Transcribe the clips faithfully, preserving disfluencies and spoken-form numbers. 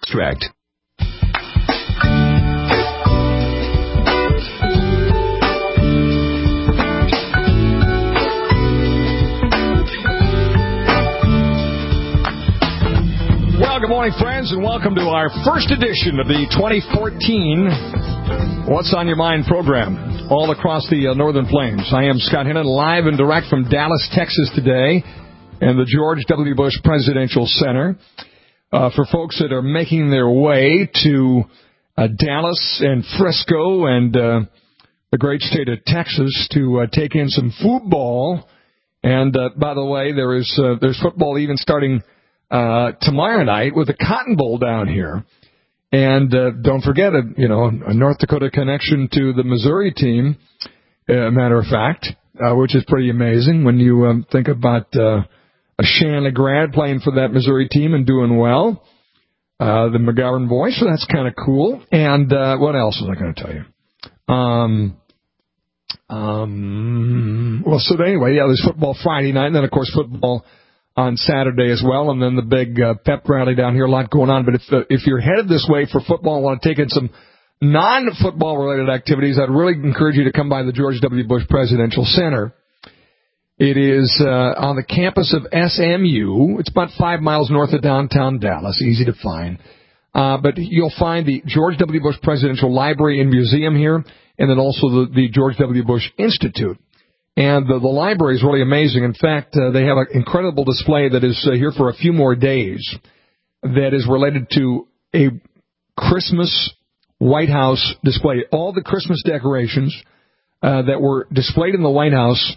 Extract. Well, good morning, friends, and welcome to our first edition of the twenty fourteen What's on Your Mind program, all across the uh, Northern Plains. I am Scott Hennon, live and direct from Dallas, Texas today, and the George W. Bush Presidential Center. Uh, for folks that are making their way to uh, Dallas and Frisco and uh, the great state of Texas to uh, take in some football. And, uh, by the way, there is uh, there's football even starting uh, tomorrow night with the Cotton Bowl down here. And uh, don't forget, a, you know, a North Dakota connection to the Missouri team, uh, matter of fact, uh, which is pretty amazing when you um, think about uh, a Shanna grad playing for that Missouri team and doing well. Uh, the McGovern boys, so that's kind of cool. And uh, what else was I going to tell you? Um, um, well, so anyway, yeah, there's football Friday night, and then, of course, football on Saturday as well, and then the big uh, pep rally down here, a lot going on. But if uh, if you're headed this way for football and want to take in some non-football related activities, I'd really encourage you to come by the George W. Bush Presidential Center. It is uh, on the campus of S M U. It's about five miles north of downtown Dallas, easy to find. Uh, but you'll find the George W. Bush Presidential Library and Museum here, and then also the, the George W. Bush Institute. And the, the library is really amazing. In fact, uh, they have an incredible display that is uh, here for a few more days that is related to a Christmas White House display. All the Christmas decorations uh, that were displayed in the White House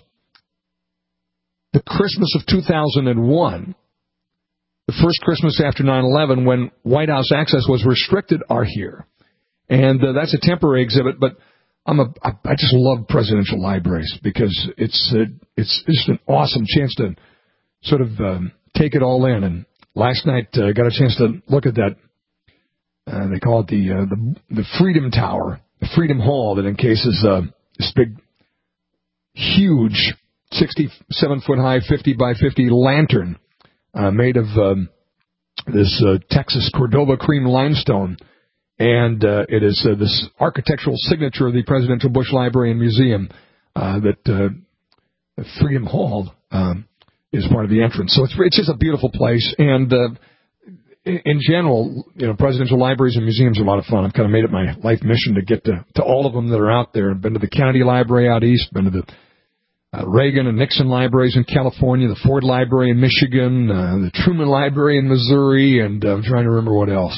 the Christmas of two thousand one, the first Christmas after nine eleven, when White House access was restricted, are here. And uh, that's a temporary exhibit, but I'm a, I, I just love presidential libraries because it's uh, it's just an awesome chance to sort of um, take it all in. And last night I uh, got a chance to look at that. Uh, they call it the, uh, the the Freedom Tower, the Freedom Hall, that encases uh, this big, huge sixty-seven foot high, fifty by fifty lantern uh, made of um, this uh, Texas Cordova cream limestone. And uh, it is uh, this architectural signature of the Presidential Bush Library and Museum uh, that uh, Freedom Hall um, is part of the entrance. So it's, it's just a beautiful place. And uh, in general, you know, presidential libraries and museums are a lot of fun. I've kind of made it my life mission to get to, to all of them that are out there. I've been to the Kennedy Library out east, been to the Uh, Reagan and Nixon libraries in California, the Ford Library in Michigan, uh, the Truman Library in Missouri, and uh, I'm trying to remember what else.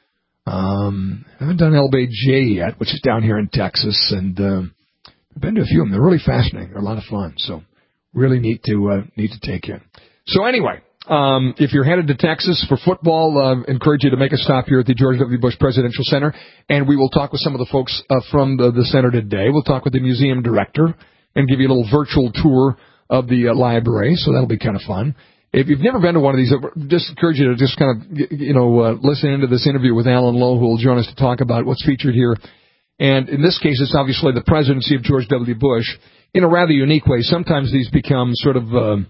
Um, I haven't done L B J yet, which is down here in Texas, and uh, I've been to a few of them. They're really fascinating. They're a lot of fun, so really neat to uh, need to take in. So anyway, um, if you're headed to Texas for football, uh, encourage you to make a stop here at the George W. Bush Presidential Center, and we will talk with some of the folks uh, from the, the center today. We'll talk with the museum director and give you a little virtual tour of the uh, library, so that'll be kind of fun. If you've never been to one of these, I just encourage you to just kind of, you know, uh, listen into this interview with Alan Lowe, who will join us to talk about what's featured here. And in this case, it's obviously the presidency of George W. Bush in a rather unique way. Sometimes these become sort of, um,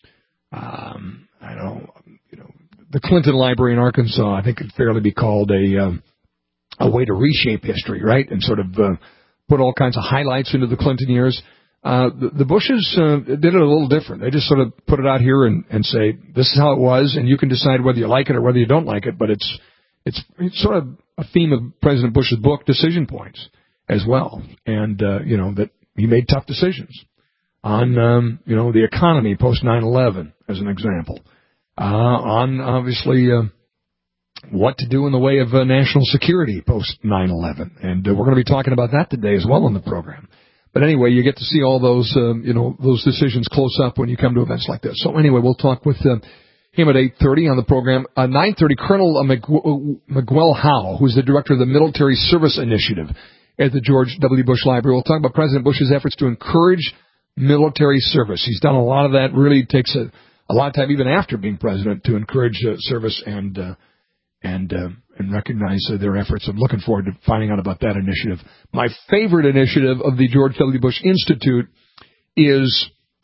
um, I don't know, you know, the Clinton Library in Arkansas, I think could fairly be called a, um, a way to reshape history, right? And sort of uh, put all kinds of highlights into the Clinton years. Uh, the, the Bushes uh, did it a little different. They just sort of put it out here and, and say, this is how it was, and you can decide whether you like it or whether you don't like it, but it's it's, it's sort of a theme of President Bush's book, Decision Points, as well. And, uh, you know, that he made tough decisions on, um, you know, the economy post nine eleven, as an example, uh, on, obviously, uh, what to do in the way of uh, national security post nine eleven. And uh, we're going to be talking about that today as well on the program. But anyway, you get to see all those, um, you know, those decisions close up when you come to events like this. So anyway, we'll talk with uh, him at eight thirty on the program. Uh, nine thirty, Colonel uh, McG- Miguel Howe, who's the director of the Military Service Initiative at the George W. Bush Library. We'll talk about President Bush's efforts to encourage military service. He's done a lot of that. Really takes a, a lot of time, even after being president, to encourage uh, service and uh, and uh, and recognize uh, their efforts. I'm looking forward to finding out about that initiative. My favorite initiative of the George W. Bush Institute is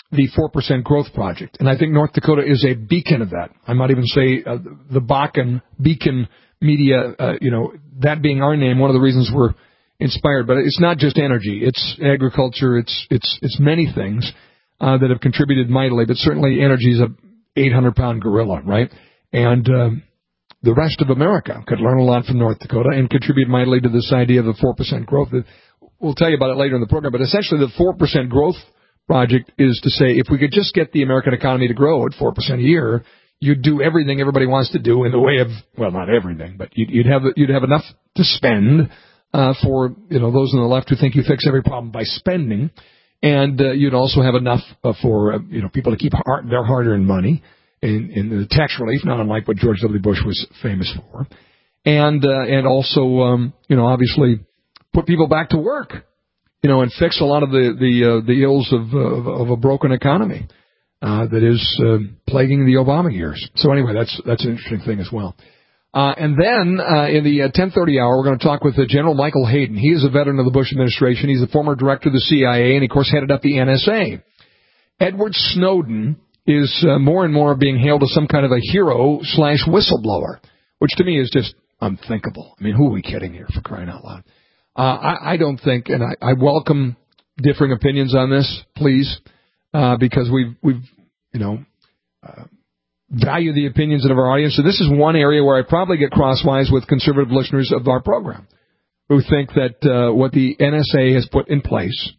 the four percent Growth Project. And I think North Dakota is a beacon of that. I might even say uh, the Bakken Beacon Media, uh, you know, that being our name, one of the reasons we're inspired. But it's not just energy. It's agriculture. It's it's it's many things uh, that have contributed mightily. But certainly energy is a eight hundred pound gorilla, right? And um, the rest of America could learn a lot from North Dakota and contribute mightily to this idea of the four percent growth. We'll tell you about it later in the program. But essentially the four percent Growth Project is to say if we could just get the American economy to grow at four percent a year, you'd do everything everybody wants to do in the way of, well, not everything, but you'd, you'd have you'd have enough to spend uh, for, you know, those on the left who think you fix every problem by spending. And uh, you'd also have enough uh, for, uh, you know, people to keep hard, their hard-earned money in, in the tax relief, not unlike what George W. Bush was famous for. And, uh, and also, um, you know, obviously put people back to work. You know, and fix a lot of the the uh, the ills of, uh, of a broken economy uh, that is uh, plaguing the Obama years. So anyway, that's that's an interesting thing as well. Uh, and then uh, in the uh, ten thirty hour, we're going to talk with uh, General Michael Hayden. He is a veteran of the Bush administration. He's the former director of the C I A, and he, of course, headed up the N S A. Edward Snowden is uh, more and more being hailed as some kind of a hero slash whistleblower, which to me is just unthinkable. I mean, who are we kidding here, for crying out loud? Uh, I, I don't think, and I, I welcome differing opinions on this, please, uh, because we've, we've, you know, uh, value the opinions of our audience. So this is one area where I probably get crosswise with conservative listeners of our program who think that uh, what the N S A has put in place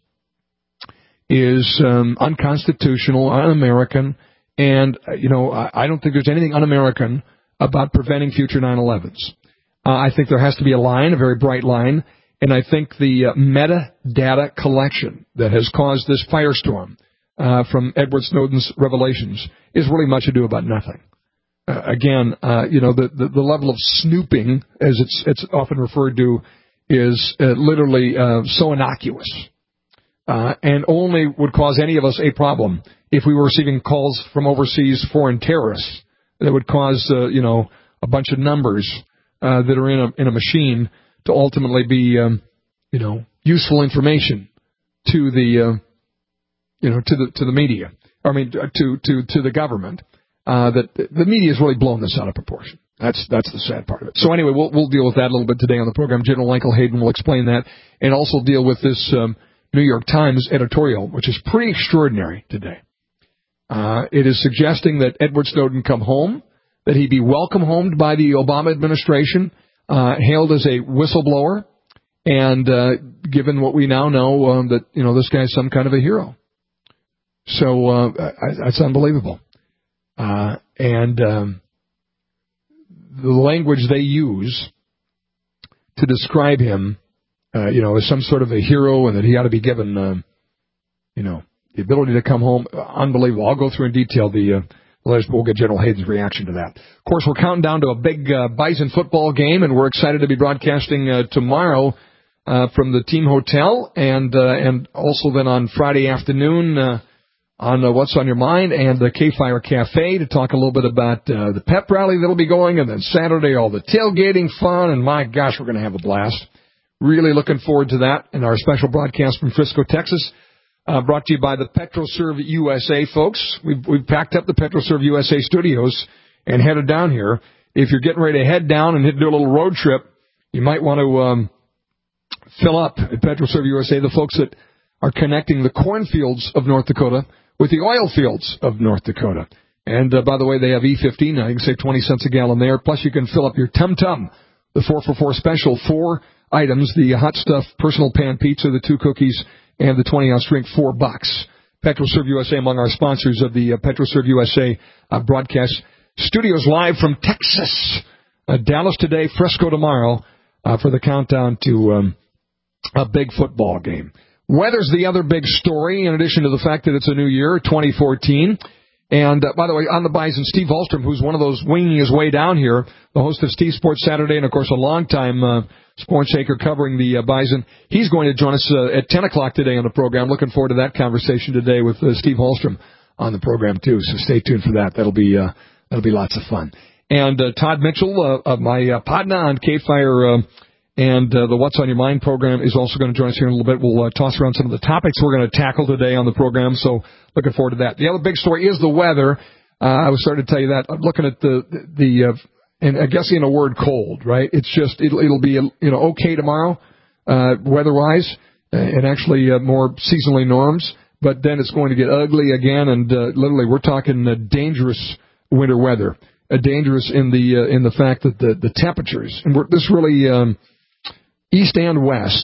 is um, unconstitutional, un-American, and, uh, you know, I, I don't think there's anything un-American about preventing future nine elevens. Uh, I think there has to be a line, a very bright line. And I think the uh, metadata collection that has caused this firestorm uh, from Edward Snowden's revelations is really much ado about nothing. Uh, again, uh, you know, the, the, the level of snooping, as it's it's often referred to, is uh, literally uh, so innocuous uh, and only would cause any of us a problem if we were receiving calls from overseas foreign terrorists that would cause, uh, you know, a bunch of numbers uh, that are in a in a machine to ultimately be, um, you know, useful information to the, uh, you know, to the to the media. I mean, to to to the government. Uh, that the media has really blown this out of proportion. That's that's the sad part of it. So anyway, we'll we'll deal with that a little bit today on the program. General Michael Hayden will explain that, and also deal with this um, New York Times editorial, which is pretty extraordinary today. Uh, it is suggesting that Edward Snowden come home, that he be welcome homed by the Obama administration. Uh, hailed as a whistleblower, and uh, given what we now know, um, that, you know, this guy's some kind of a hero. So uh, I, that's unbelievable. Uh, and um, the language they use to describe him, uh, you know, as some sort of a hero and that he ought to be given, um, you know, the ability to come home, unbelievable. I'll go through in detail the... Uh, We'll get General Hayden's reaction to that. Of course, we're counting down to a big uh, Bison football game, and we're excited to be broadcasting uh, tomorrow uh, from the team hotel, and uh, and also then on Friday afternoon uh, on uh, What's on Your Mind and the K-Fire Cafe to talk a little bit about uh, the pep rally that'll be going, and then Saturday all the tailgating fun, and my gosh, we're going to have a blast. Really looking forward to that and our special broadcast from Frisco, Texas. Uh, brought to you by the PetroServe U S A, folks. We've, we've packed up the PetroServe U S A studios and headed down here. If you're getting ready to head down and do a little road trip, you might want to um, fill up at PetroServe U S A, the folks that are connecting the cornfields of North Dakota with the oil fields of North Dakota. And, uh, by the way, they have E fifteen now. You can save twenty cents a gallon there. Plus, you can fill up your Tum Tum, the four for four special, four items, the hot stuff personal pan pizza, the two cookies, and the twenty-ounce drink, four bucks. PetroServe U S A, among our sponsors of the uh, PetroServe U S A uh, broadcast. Studios live from Texas. Uh, Dallas today, Frisco tomorrow uh, for the countdown to um, a big football game. Weather's the other big story, in addition to the fact that it's a new year, twenty fourteen. And, uh, by the way, on the Bison, Steve Holstrom, who's one of those winging his way down here, the host of Steve Sports Saturday, and, of course, a longtime uh, sports anchor covering the uh, Bison. He's going to join us uh, at ten o'clock today on the program. Looking forward to that conversation today with uh, Steve Holstrom on the program, too. So stay tuned for that. That'll be uh, that'll be lots of fun. And uh, Todd Mitchell, uh, uh, my uh, partner on K-Fire uh, And uh, the What's on Your Mind program is also going to join us here in a little bit. We'll uh, toss around some of the topics we're going to tackle today on the program, so looking forward to that. The other big story is the weather. Uh, I was starting to tell you that. I'm looking at the, the uh, and I guess in a word, cold, right? It's just, it'll, it'll be, you know, okay tomorrow, uh, weather-wise, and actually uh, more seasonally norms, but then it's going to get ugly again, and uh, literally we're talking uh, dangerous winter weather. Uh, dangerous in the uh, in the fact that the, the temperatures, and we're, this really... Um, East and west,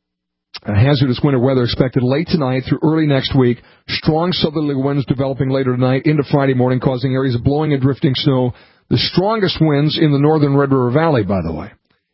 uh, hazardous winter weather expected late tonight through early next week. Strong southerly winds developing later tonight into Friday morning, causing areas of blowing and drifting snow. The strongest winds in the northern Red River Valley, by the way.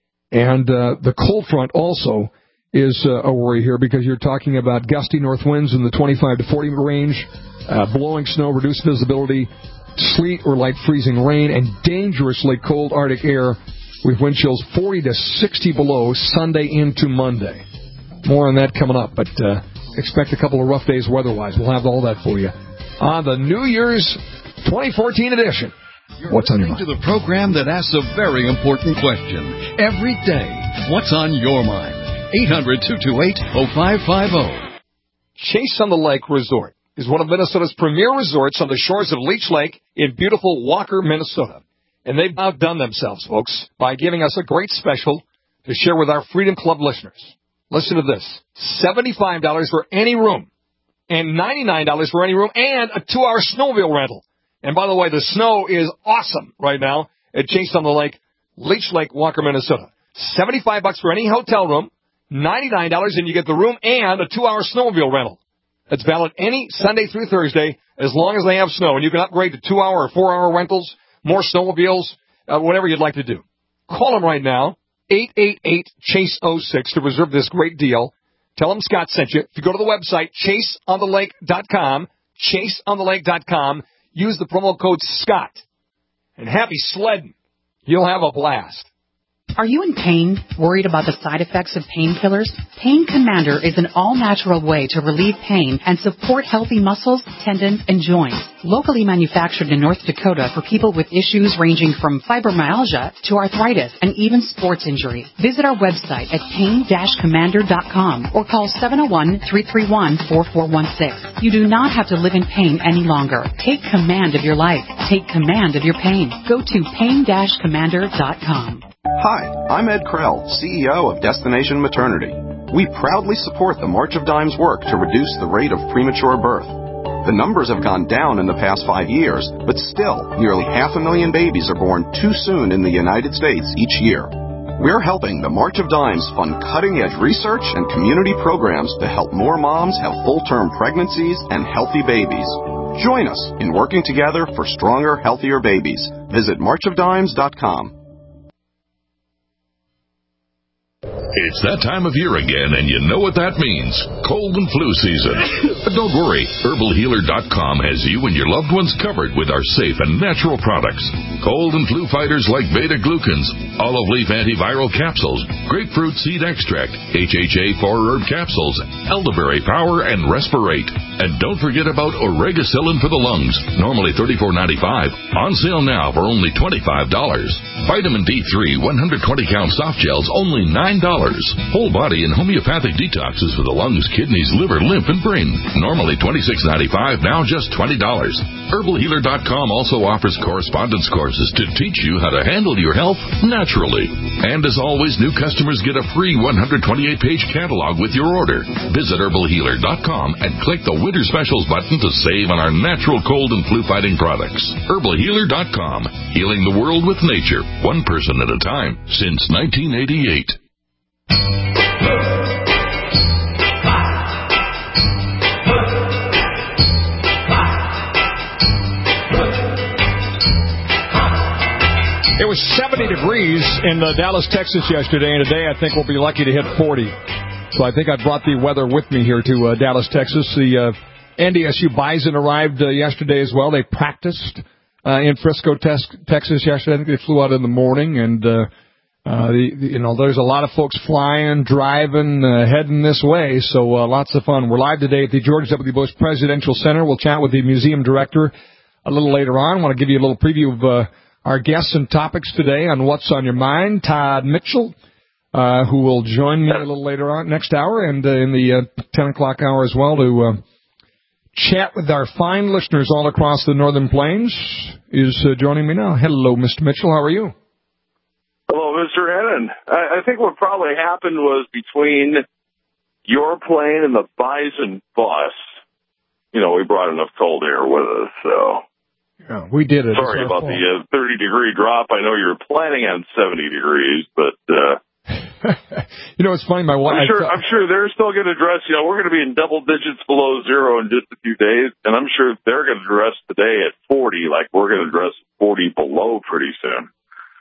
And uh, the cold front also is uh, a worry here, because you're talking about gusty north winds in the twenty-five to forty range, uh, blowing snow, reduced visibility, sleet or light freezing rain, and dangerously cold Arctic air, with wind chills forty to sixty below Sunday into Monday. More on that coming up, but uh, expect a couple of rough days weather-wise. We'll have all that for you on the New Year's twenty fourteen edition. You're What's on your mind? To the program that asks a very important question every day. What's on your mind? eight hundred, two two eight, oh five five oh. Chase on the Lake Resort is one of Minnesota's premier resorts on the shores of Leech Lake in beautiful Walker, Minnesota. And they've outdone themselves, folks, by giving us a great special to share with our Freedom Club listeners. Listen to this. seventy-five dollars for any room and ninety-nine dollars for any room and a two-hour snowmobile rental. And by the way, the snow is awesome right now at Chase on the Lake, Leech Lake, Walker, Minnesota. seventy-five bucks for any hotel room, ninety-nine dollars, and you get the room and a two-hour snowmobile rental. That's valid any Sunday through Thursday as long as they have snow. And you can upgrade to two-hour or four-hour rentals, more snowmobiles, uh, whatever you'd like to do. Call them right now, eight eight eight, chase oh six, to reserve this great deal. Tell them Scott sent you. If you go to the website, chase on the lake dot com, chase on the lake dot com, use the promo code SCOTT, and happy sledding. You'll have a blast. Are you in pain, worried about the side effects of painkillers? Pain Commander is an all-natural way to relieve pain and support healthy muscles, tendons, and joints. Locally manufactured in North Dakota for people with issues ranging from fibromyalgia to arthritis and even sports injury. Visit our website at pain dash commander dot com or call seven oh one, three three one, four four one six. You do not have to live in pain any longer. Take command of your life. Take command of your pain. Go to pain dash commander dot com. Hi, I'm Ed Krell, C E O of Destination Maternity. We proudly support the March of Dimes work to reduce the rate of premature birth. The numbers have gone down in the past five years, but still, nearly half a million babies are born too soon in the United States each year. We're helping the March of Dimes fund cutting-edge research and community programs to help more moms have full-term pregnancies and healthy babies. Join us in working together for stronger, healthier babies. Visit march of dimes dot com. It's that time of year again, and you know what that means. Cold and flu season. But don't worry, herbal healer dot com has you and your loved ones covered with our safe and natural products. Cold and flu fighters like beta-glucans, olive leaf antiviral capsules, grapefruit seed extract, H H A four herb capsules, elderberry power, and Respirate. And don't forget about Oregacillin for the lungs, normally thirty-four ninety-five, on sale now for only twenty-five dollars. Vitamin D three one hundred twenty count soft gels, only nine dollars. Whole body and homeopathic detoxes for the lungs, kidneys, liver, lymph, and brain. Normally twenty-six ninety-five, now just twenty dollars. herbal healer dot com also offers correspondence courses to teach you how to handle your health naturally. And as always, new customers get a free one hundred twenty-eight page catalog with your order. Visit herbal healer dot com and click the Winter Specials button to save on our natural cold and flu fighting products. herbal healer dot com, healing the world with nature, one person at a time, since nineteen eighty-eight. It was seventy degrees in uh, Dallas, Texas yesterday, and today I think we'll be lucky to hit forty. So I think I brought the weather with me here to uh, Dallas, Texas. The uh, N D S U Bison arrived uh, yesterday as well. They practiced uh, in Frisco, tes- Texas yesterday. I think they flew out in the morning, and uh, uh, the, the, you know, there's a lot of folks flying, driving, uh, heading this way. So uh, lots of fun. We're live today at the George W. Bush Presidential Center. We'll chat with the museum director a little later on. I want to give you a little preview of uh, our guests and topics today on What's on Your Mind. Todd Mitchell, uh, who will join me a little later on next hour and uh, in the uh, ten o'clock hour as well to uh, chat with our fine listeners all across the Northern Plains, is uh, joining me now. Hello, Mister Mitchell. How are you? Hello, Mister Hennon. I, I think what probably happened was between your plane and the Bison bus, you know, we brought enough cold air with us, so. Yeah, we did it. Sorry about fault. the uh, thirty degree drop. I know you're planning on seventy degrees, but, uh. You know, it's funny, my wife. I'm sure, I'm sure they're still going to dress, you know, we're going to be in double digits below zero in just a few days, and I'm sure they're going to dress today at forty, like we're going to dress forty below pretty soon.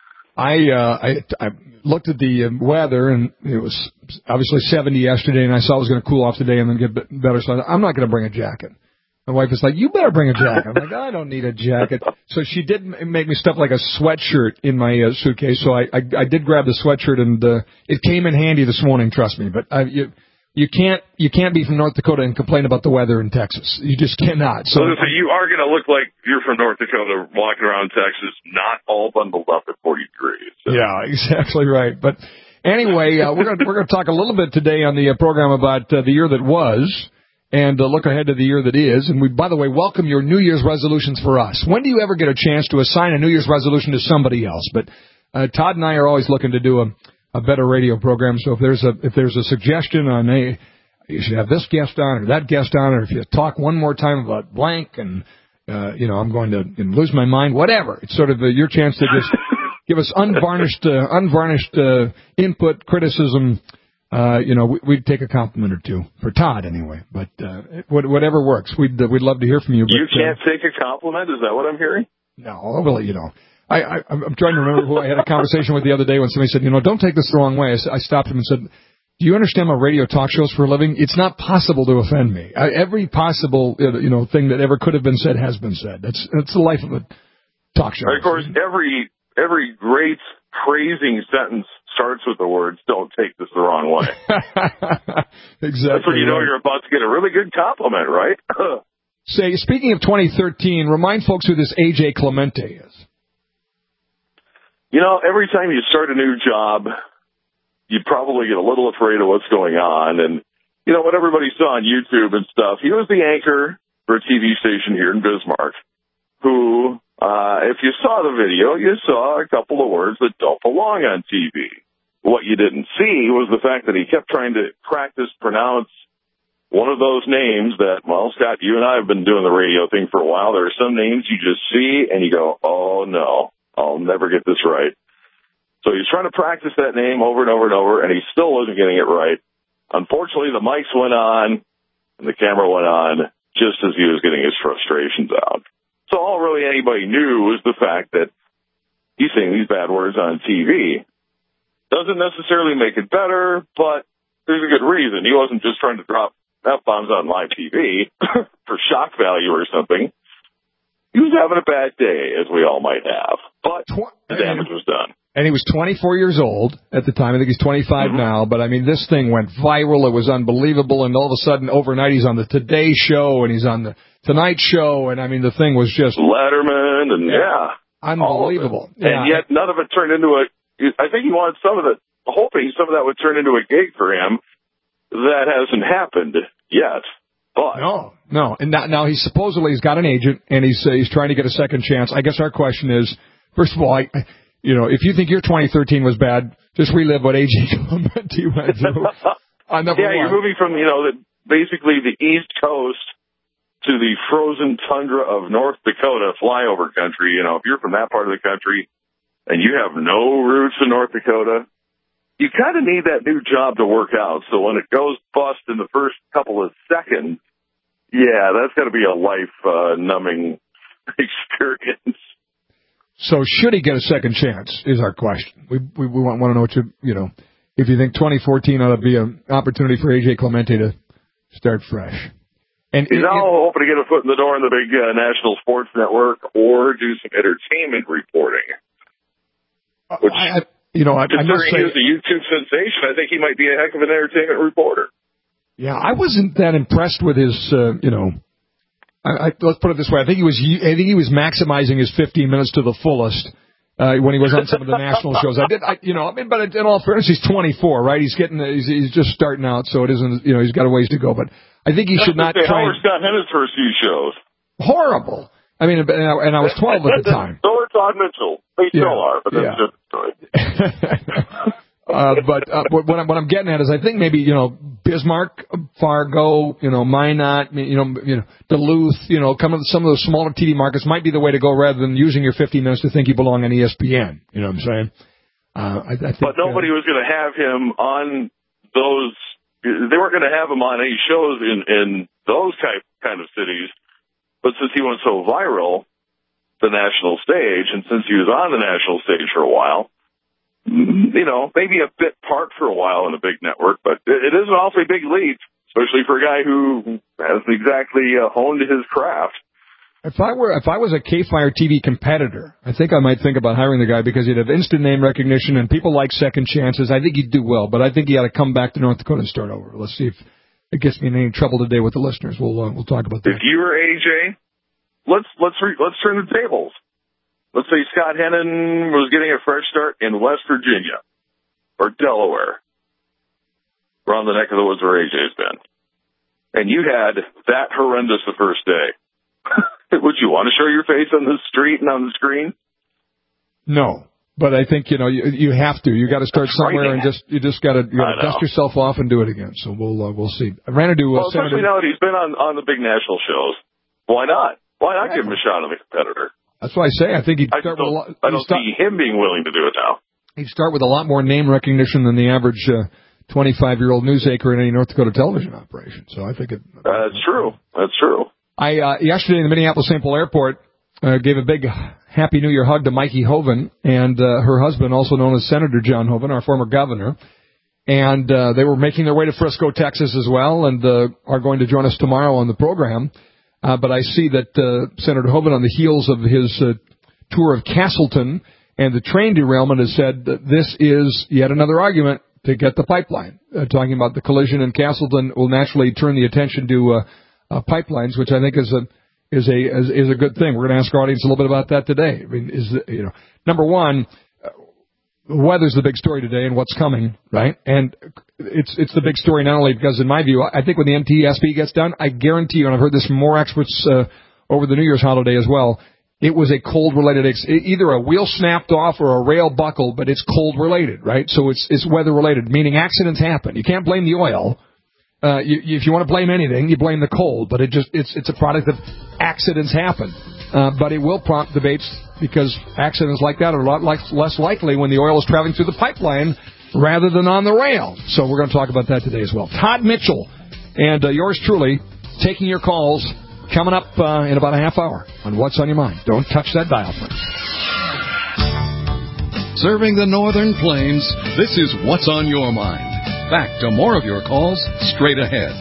I, uh, I, I looked at the uh, weather, and it was obviously seventy yesterday, and I saw it was going to cool off today and then get better, so I'm not going to bring a jacket. My wife was like, you better bring a jacket. I'm like, I don't need a jacket. So she did make me stuff like a sweatshirt in my uh, suitcase. So I, I, I did grab the sweatshirt, and uh, it came in handy this morning, trust me. But I, you, you can't you can't be from North Dakota and complain about the weather in Texas. You just cannot. So, so you are going to look like you're from North Dakota walking around Texas, not all bundled up at forty degrees. So. Yeah, exactly right. But anyway, uh, we're going we're going to talk a little bit today on the uh, program about uh, the year that was. And uh, look ahead to the year that is. And we, by the way, welcome your New Year's resolutions for us. When do you ever get a chance to assign a New Year's resolution to somebody else? But uh, Todd and I are always looking to do a, a better radio program. So if there's a if there's a suggestion on, hey, you should have this guest on or that guest on, or if you talk one more time about blank and, uh, you know, I'm going to you know, lose my mind, whatever. It's sort of uh, your chance to just give us unvarnished, uh, unvarnished uh, input, criticism. Uh, you know, we, we'd take a compliment or two for Todd anyway, but, uh, whatever works. We'd, uh, we'd love to hear from you. But, you can't uh, take a compliment? Is that what I'm hearing? No, I'll really, you know, I, I, I'm trying to remember who I had a conversation with the other day when somebody said, you know, don't take this the wrong way. I, I stopped him and said, do you understand my radio talk shows for a living? It's not possible to offend me. I, every possible, you know, thing that ever could have been said has been said. That's, that's the life of a talk show. Of course, every, every great praising sentence starts with the words, don't take this the wrong way. Exactly. That's when you know right. You're about to get a really good compliment, right? Say, speaking of twenty thirteen, remind folks who this A J Clemente is. You know, every time you start a new job, you probably get a little afraid of what's going on. And, you know, what everybody saw on YouTube and stuff, he was the anchor for a T V station here in Bismarck who... Uh, if you saw the video, you saw a couple of words that don't belong on T V. What you didn't see was the fact that he kept trying to practice pronounce one of those names that, well, Scott, you and I have been doing the radio thing for a while. There are some names you just see and you go, oh, no, I'll never get this right. So he's trying to practice that name over and over and over, and he still wasn't getting it right. Unfortunately, the mics went on and the camera went on just as he was getting his frustrations out. So all really anybody knew was the fact that he's saying these bad words on T V. Doesn't necessarily make it better, but there's a good reason. He wasn't just trying to drop F-bombs on live T V for shock value or something. He was having a bad day, as we all might have. But the damage was done. And he was twenty-four years old at the time. I think he's twenty-five mm-hmm. now. But, I mean, this thing went viral. It was unbelievable. And all of a sudden, overnight, he's on the Today Show and he's on the Tonight Show. And, I mean, the thing was just... Letterman and, yeah. Unbelievable. Yeah. And yet none of it turned into a... I think he wanted some of the... Hoping some of that would turn into a gig for him. That hasn't happened yet. But... No, no. And now, now he's supposedly he's got an agent, and he's uh, he's trying to get a second chance. I guess our question is, first of all, I... You know, if you think your twenty thirteen was bad, just relive what A J Clemente went through. On number yeah, one. You're moving from, you know, the, basically the East Coast to the frozen tundra of North Dakota flyover country. You know, if you're from that part of the country and you have no roots in North Dakota, you kind of need that new job to work out. So when it goes bust in the first couple of seconds, yeah, that's got to be a life-numbing uh, experience. So should he get a second chance is our question. We we, we want, want to know what you, you know, if you think twenty fourteen ought to be an opportunity for A J Clemente to start fresh. And He's now hoping to get a foot in the door in the big uh, national sports network or do some entertainment reporting. Which, I, I, you know, I, I must say, he was a YouTube sensation, I think he might be a heck of an entertainment reporter. Yeah, I wasn't that impressed with his, uh, you know, I, I, let's put it this way. I think he was I think he was maximizing his fifteen minutes to the fullest, Uh, when he was on some of the national shows, I did, I, you know, I mean, but in all fairness, he's twenty-four, right? He's getting, he's, he's just starting out, so it isn't, you know, he's got a ways to go. But I think he should not say, try. How were Scott Hennon's first few shows? Horrible. I mean, and I, and I was twelve at the time. So are Todd Mitchell. They Yeah. still are, but that's Yeah. just a story. uh, but uh, what, I'm, what I'm getting at is, I think maybe, you know, Bismarck, Fargo, you know, Minot, you know, you know, Duluth, you know, come some of those smaller T V markets might be the way to go rather than using your fifteen minutes to think you belong on E S P N. You know what I'm saying? Uh, I, I think, but nobody uh, was going to have him on those. They weren't going to have him on any shows in, in those type kind of cities. But since he went so viral, the national stage, and since he was on the national stage for a while, you know, maybe a bit part for a while in a big network, but it is an awfully big leap, especially for a guy who hasn't exactly uh, honed his craft. If I were, if I was a K-Fire T V competitor, I think I might think about hiring the guy because he'd have instant name recognition and people like second chances. I think he'd do well, but I think he ought to come back to North Dakota and start over. Let's see if it gets me in any trouble today with the listeners. We'll uh, we'll talk about that. If you were A J, let's let's re- let's turn the tables. Let's say Scott Hennon was getting a fresh start in West Virginia or Delaware, around the neck of the woods where A J's been, and you had that horrendous the first day. Would you want to show your face on the street and on the screen? No, but I think, you know, you, you have to. You got to start somewhere, and just you just got to you got to dust yourself off and do it again. So we'll uh, we'll see. I ran into uh, well, especially Senator... now that he's been on on the big national shows. Why not? Why not give him a shot on the competitor? That's why I say I think he'd I start don't, with a lot. I don't start, see him being willing to do it now. He'd start with a lot more name recognition than the average uh, twenty-five-year-old newsacre in any North Dakota television operation. So I think it. Uh, that's true. That's true. I uh, yesterday in the Minneapolis-Saint Paul Airport uh, gave a big Happy New Year hug to Mikey Hoeven and uh, her husband, also known as Senator John Hoeven, our former governor. And uh, they were making their way to Frisco, Texas as well, and uh, are going to join us tomorrow on the program. Uh, but I see that uh, Senator Hoeven, on the heels of his uh, tour of Castleton and the train derailment, has said that this is yet another argument to get the pipeline. Uh, talking about the collision in Castleton will naturally turn the attention to uh, uh, pipelines, which I think is a is a is, is a good thing. We're going to ask our audience a little bit about that today. I mean, is you know, number one, uh, weather's the big story today, and what's coming, right? And it's it's the big story not only because, in my view, I think when the N T S B gets done, I guarantee you, and I've heard this from more experts uh, over the New Year's holiday as well, it was a cold-related, ex- either a wheel snapped off or a rail buckled, but it's cold-related, right? So it's it's weather-related, meaning accidents happen. You can't blame the oil. Uh, you, if you want to blame anything, you blame the cold, but it just it's it's a product of accidents happen. Uh, but it will prompt debates because accidents like that are a lot like, less likely when the oil is traveling through the pipeline rather than on the rail. So we're going to talk about that today as well. Todd Mitchell and uh, yours truly taking your calls coming up uh, in about a half hour on What's on Your Mind. Don't touch that dial, friends. Serving the Northern Plains, this is What's on Your Mind. Back to more of your calls straight ahead.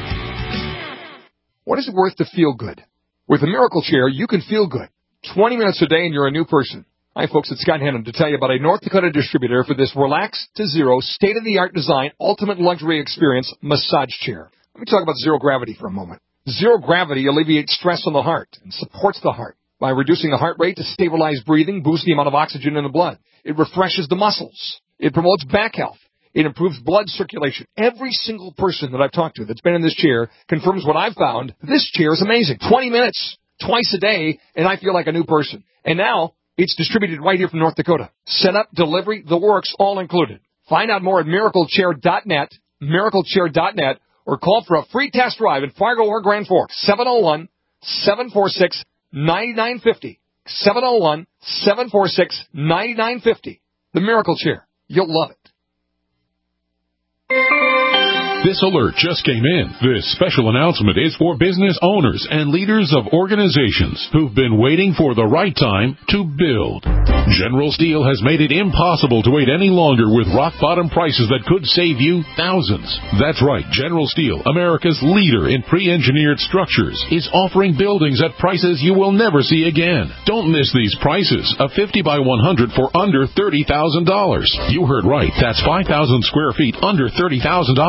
What is it worth to feel good? With the Miracle Chair, you can feel good. twenty minutes a day and you're a new person. Hi, folks. It's Scott Hennon to tell you about a North Dakota distributor for this relax to zero, state-of-the-art design, ultimate luxury experience massage chair. Let me talk about zero gravity for a moment. Zero gravity alleviates stress on the heart and supports the heart by reducing the heart rate to stabilize breathing, boost the amount of oxygen in the blood. It refreshes the muscles. It promotes back health. It improves blood circulation. Every single person that I've talked to that's been in this chair confirms what I've found. This chair is amazing. twenty minutes, twice a day, and I feel like a new person. And now it's distributed right here from North Dakota. Set up, delivery, the works, all included. Find out more at miracle chair dot net, miracle chair dot net, or call for a free test drive in Fargo or Grand Forks, seven oh one, seven four six, nine nine five oh, seven oh one, seven four six, nine nine five oh. The Miracle Chair. You'll love it. This alert just came in. This special announcement is for business owners and leaders of organizations who've been waiting for the right time to build. General Steel has made it impossible to wait any longer with rock-bottom prices that could save you thousands. That's right. General Steel, America's leader in pre-engineered structures, is offering buildings at prices you will never see again. Don't miss these prices. A fifty by one hundred for under thirty thousand dollars. You heard right. That's five thousand square feet under thirty thousand dollars.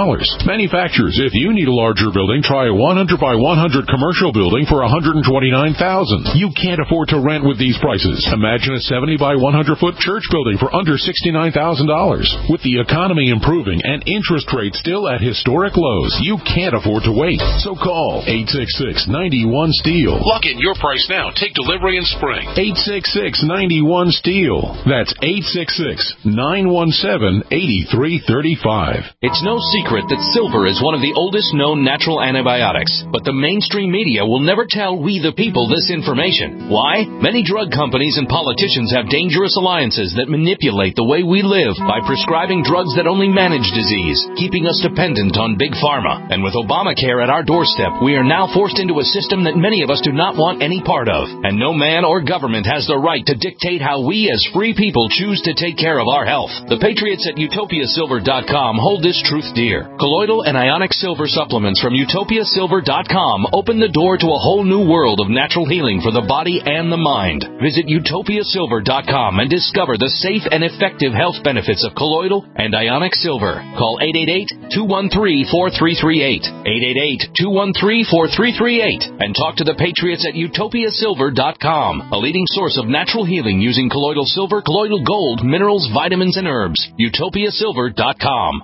Manufacturers, if you need a larger building, try a one hundred by one hundred commercial building for one hundred twenty-nine thousand dollars. You can't afford to rent with these prices. Imagine a seventy by one hundred foot church building for under sixty-nine thousand dollars. With the economy improving and interest rates still at historic lows, you can't afford to wait. So call eight six six, nine one, STEEL. Lock in your price now. Take delivery in spring. eight six six, nine one, STEEL. That's eight six six, nine one seven, eight three three five. It's no secret that silver is one of the oldest known natural antibiotics, but the mainstream media will never tell we the people this information. Why? Many drug companies and politicians have dangerous alliances that manipulate the way we live by prescribing drugs that only manage disease, keeping us dependent on big pharma. And with Obamacare at our doorstep, we are now forced into a system that many of us do not want any part of. And no man or government has the right to dictate how we as free people choose to take care of our health. The patriots at utopia silver dot com hold this truth dear. Colloidal and ionic silver supplements from utopia silver dot com open the door to a whole new world of natural healing for the body and the mind. Visit utopia silver dot com and discover the safe and effective health benefits of colloidal and ionic silver. Call eight eight eight, two one three, four three three eight, eight eight eight, two one three, four three three eight, and talk to the patriots at utopia silver dot com, a leading source of natural healing using colloidal silver, colloidal gold, minerals, vitamins, and herbs. utopia silver dot com.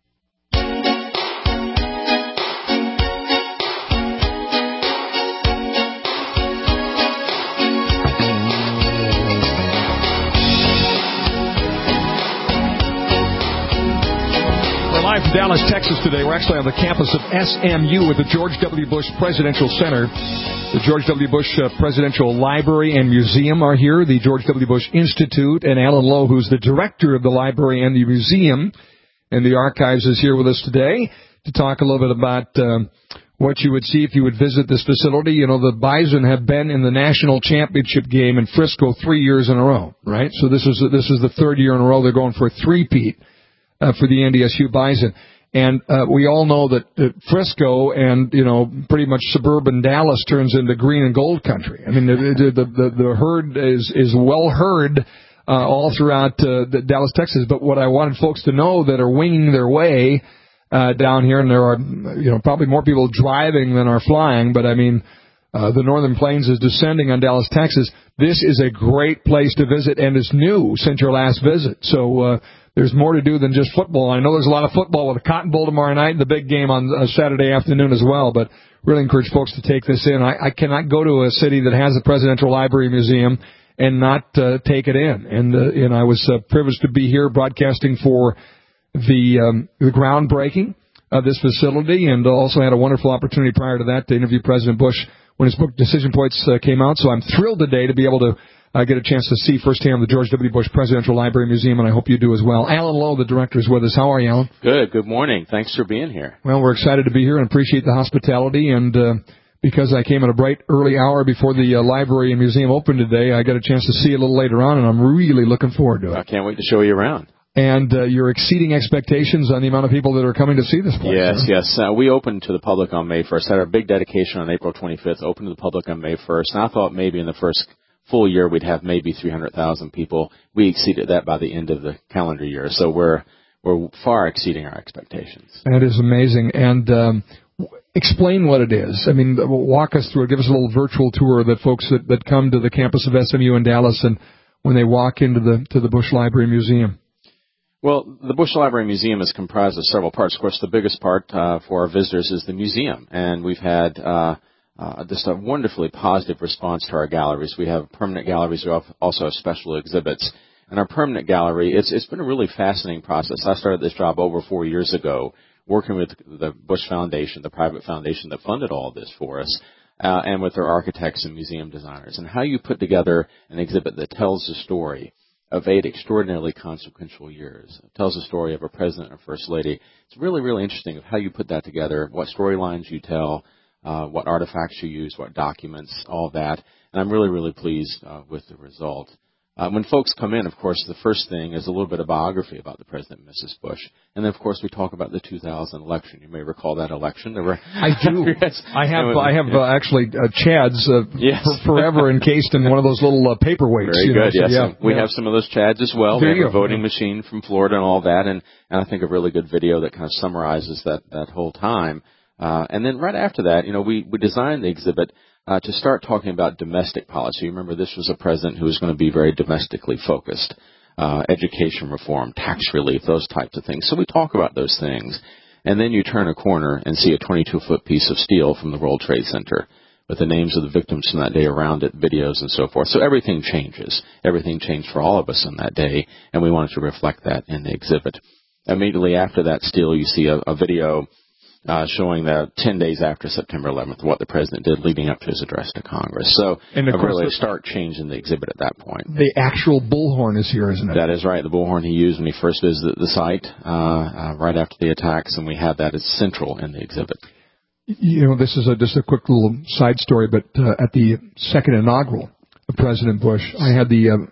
Live from Dallas, Texas today. We're actually on the campus of S M U at the George W. Bush Presidential Center. The George W. Bush uh, Presidential Library and Museum are here. The George W. Bush Institute, and Alan Lowe, who's the director of the library and the museum and the archives, is here with us today to talk a little bit about um, what you would see if you would visit this facility. You know, the Bison have been in the national championship game in Frisco three years in a row, right? So this is this is the third year in a row they're going for a three-peat. Uh, for the N D S U Bison. And uh, we all know that uh, Frisco and, you know, pretty much suburban Dallas turns into green and gold country. I mean, the the, the, the herd is, is well heard uh, all throughout uh, the Dallas, Texas. But what I wanted folks to know that are winging their way uh, down here, and there are, you know, probably more people driving than are flying, but I mean, uh, the Northern Plains is descending on Dallas, Texas. This is a great place to visit, and it's new since your last visit. So, uh, there's more to do than just football. I know there's a lot of football with the Cotton Bowl tomorrow night and the big game on uh, Saturday afternoon as well, but really encourage folks to take this in. I, I cannot go to a city that has a Presidential Library Museum and not uh, take it in. And, uh, and I was uh, privileged to be here broadcasting for the, um, the groundbreaking of this facility, and also had a wonderful opportunity prior to that to interview President Bush when his book Decision Points uh, came out. So I'm thrilled today to be able to I get a chance to see firsthand the George W. Bush Presidential Library Museum, and I hope you do as well. Alan Lowe, the director, is with us. How are you, Alan? Good. Good morning. Thanks for being here. Well, we're excited to be here and appreciate the hospitality. And uh, because I came at a bright early hour before the uh, library and museum opened today, I got a chance to see you a little later on, and I'm really looking forward to it. I can't wait to show you around. And uh, you're exceeding expectations on the amount of people that are coming to see this place. Yes, huh? yes. Uh, we opened to the public on May first. Had our big dedication on April twenty-fifth. Opened to the public on May first. And I thought maybe in the first full year we'd have maybe three hundred thousand people. We exceeded that by the end of the calendar year. So we're we're far exceeding our expectations. That is amazing. And um, explain what it is. I mean, walk us through it. Give us a little virtual tour that folks that, that come to the campus of S M U in Dallas and when they walk into the to the Bush Library Museum. Well, the Bush Library Museum is comprised of several parts. Of course, the biggest part uh, for our visitors is the museum, and we've had uh, uh, just a wonderfully positive response to our galleries. We have permanent galleries. We also have special exhibits. And our permanent gallery, it's it's been a really fascinating process. I started this job over four years ago, working with the Bush Foundation, the private foundation that funded all of this for us, uh, and with their architects and museum designers, and how you put together an exhibit that tells the story of eight extraordinarily consequential years. It tells the story of a president and a first lady. It's really, really interesting of how you put that together, what storylines you tell, uh, what artifacts you use, what documents, all that. And I'm really, really pleased uh, with the result. Uh, when folks come in, of course, the first thing is a little bit of biography about the President and Missus Bush. And then, of course, we talk about the two thousand election. You may recall that election. There were I do. yes. I have and, I have uh, actually uh, Chads uh, yes. for forever encased in one of those little uh, paperweights. Very you good, know, so, yes. yeah, we yeah. have some of those Chads as well. There we have you a go. voting machine from Florida and all that. And, and I think a really good video that kind of summarizes that, that whole time. Uh, and then right after that, you know, we, we designed the exhibit uh, to start talking about domestic policy. Remember, this was a president who was going to be very domestically focused. Uh, education reform, tax relief, those types of things. So we talk about those things. And then you turn a corner and see a twenty-two foot piece of steel from the World Trade Center with the names of the victims from that day around it, videos and so forth. So everything changes. Everything changed for all of us on that day, and we wanted to reflect that in the exhibit. Immediately after that steel, you see a, a video Uh, showing that ten days after September eleventh, what the president did leading up to his address to Congress. So and of a course really the, stark change in the exhibit at that point. The actual bullhorn is here, isn't it? That is right. The bullhorn he used when he first visited the site uh, uh, right after the attacks, and we have that as central in the exhibit. You know, this is a, just a quick little side story, but uh, at the second inaugural of President Bush, I had the uh,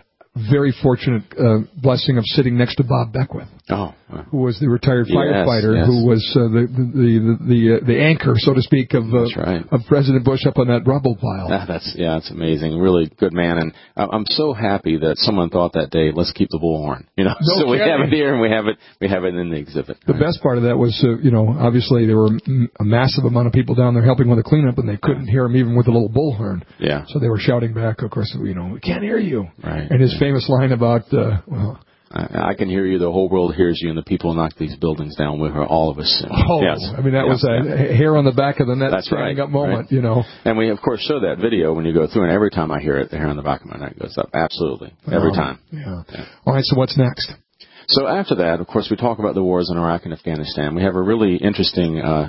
very fortunate uh, blessing of sitting next to Bob Beckwith, oh, uh, who was the retired yes, firefighter, yes. who was uh, the the the the, uh, the anchor, so to speak, of uh, right. of President Bush up on that rubble pile. Ah, that's yeah, it's amazing. Really good man, and I'm so happy that someone thought that day, let's keep the bullhorn. You know, no so we kidding. have it here, and we have it we have it in the exhibit. The right. best part of that was, uh, you know, obviously there were a massive amount of people down there helping with the cleanup, and they couldn't hear him even with the little bullhorn. Yeah. So they were shouting back, of course, you know, we can't hear you. Right. And his famous line about, uh, well, I, I can hear you. The whole world hears you, and the people knock these buildings down. We hear all of us. Sing. Oh, yes. I mean, that yeah, was a yeah. hair on the back of the net That's standing right, up moment, right. you know. And we, of course, show that video when you go through, and every time I hear it, the hair on the back of my neck goes up. Absolutely. Every um, time. Yeah. yeah. All right, so what's next? So after that, of course, we talk about the wars in Iraq and Afghanistan. We have a really interesting, uh,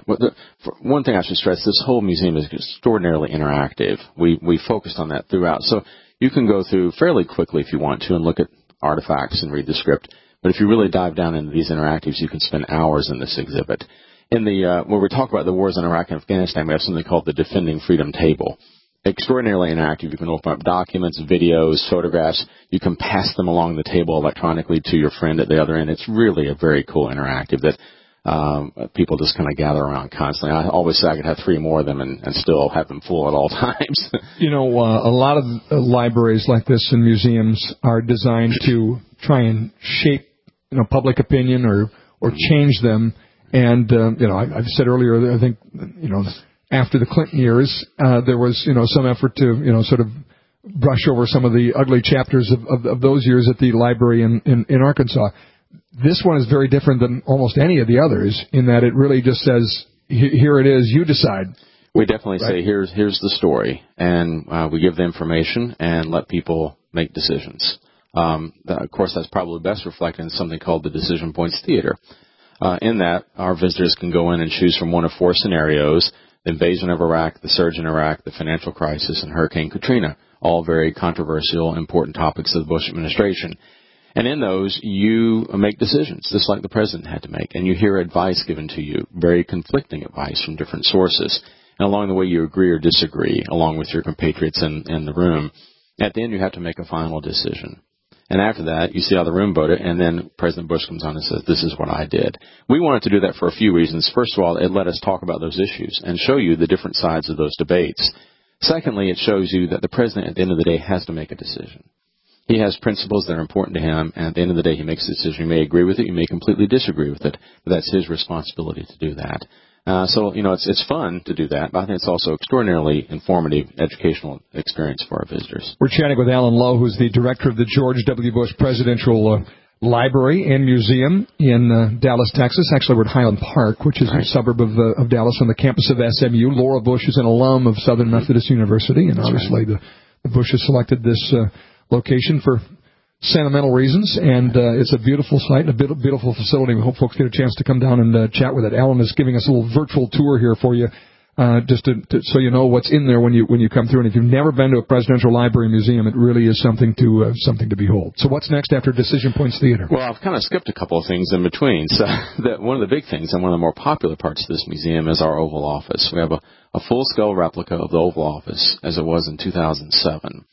one thing I should stress, this whole museum is extraordinarily interactive. We, we focused on that throughout. So you can go through fairly quickly if you want to and look at artifacts and read the script. But if you really dive down into these interactives, you can spend hours in this exhibit. In the, uh, where we talk about the wars in Iraq and Afghanistan, we have something called the Defending Freedom Table. Extraordinarily interactive. You can open up documents, videos, photographs. You can pass them along the table electronically to your friend at the other end. It's really a very cool interactive that um, people just kind of gather around constantly. I always say I could have three more of them and, and still have them full at all times. You know, uh, a lot of uh, libraries like this and museums are designed to try and shape, you know, public opinion or or change them. And uh, you know, I, I've said earlier, I think, you know, after the Clinton years, uh, there was, you know, some effort to, you know, sort of brush over some of the ugly chapters of, of, of those years at the library in, in, in Arkansas. This one is very different than almost any of the others in that it really just says, here it is, you decide. We definitely right? say, here's here's the story, and uh, we give the information and let people make decisions. Um, that, of course, that's probably best reflected in something called the Decision Points Theater. Uh, in that, our visitors can go in and choose from one of four scenarios: the invasion of Iraq, the surge in Iraq, the financial crisis, and Hurricane Katrina, all very controversial, important topics of the Bush administration. And in those, you make decisions, just like the president had to make, and you hear advice given to you, very conflicting advice from different sources. And along the way, you agree or disagree, along with your compatriots in, in the room. At the end, you have to make a final decision. And after that, you see how the room voted, and then President Bush comes on and says, this is what I did. We wanted to do that for a few reasons. First of all, it let us talk about those issues and show you the different sides of those debates. Secondly, it shows you that the president, at the end of the day, has to make a decision. He has principles that are important to him, and at the end of the day, he makes a decision. You may agree with it, you may completely disagree with it, but that's his responsibility to do that. Uh, so, you know, it's it's fun to do that, but I think it's also extraordinarily informative, educational experience for our visitors. We're chatting with Alan Lowe, who's the director of the George W. Bush Presidential uh, Library and Museum in uh, Dallas, Texas. Actually, we're at Highland Park, which is right. a suburb of, uh, of Dallas on the campus of S M U. Laura Bush is an alum of Southern mm-hmm. Methodist University, and That's obviously right. the, the Bushes selected this uh, location for sentimental reasons, and uh, it's a beautiful site and a beautiful facility. We hope folks get a chance to come down and uh, chat with it. Alan is giving us a little virtual tour here for you, uh, just to, to, so you know what's in there when you when you come through. And if you've never been to a presidential library museum, it really is something to uh, something to behold. So what's next after Decision Points Theater? Well, I've kind of skipped a couple of things in between. So that one of the big things and one of the more popular parts of this museum is our Oval Office. We have a, a full-scale replica of the Oval Office as it was in two thousand seven.